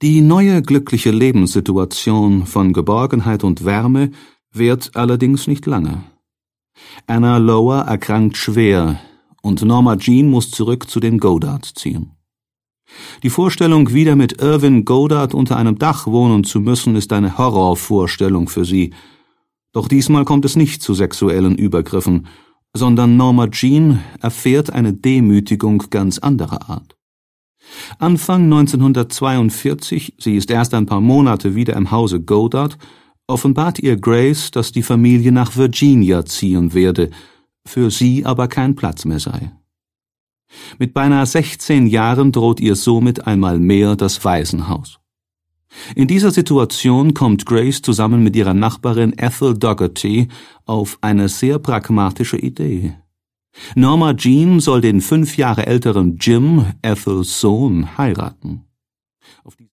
Die neue glückliche Lebenssituation von Geborgenheit und Wärme währt allerdings nicht lange. Anna Lower erkrankt schwer und Norma Jean muss zurück zu den Goddards ziehen. Die Vorstellung, wieder mit Irvin Goddard unter einem Dach wohnen zu müssen, ist eine Horrorvorstellung für sie. Doch diesmal kommt es nicht zu sexuellen Übergriffen, sondern Norma Jean erfährt eine Demütigung ganz anderer Art. Anfang 1942, sie ist erst ein paar Monate wieder im Hause Goddard, offenbart ihr Grace, dass die Familie nach Virginia ziehen werde, für sie aber kein Platz mehr sei. Mit beinahe 16 Jahren droht ihr somit einmal mehr das Waisenhaus. In dieser Situation kommt Grace zusammen mit ihrer Nachbarin Ethel Dougherty auf eine sehr pragmatische Idee. Norma Jean soll den 5 Jahre älteren Jim, Ethels Sohn, heiraten.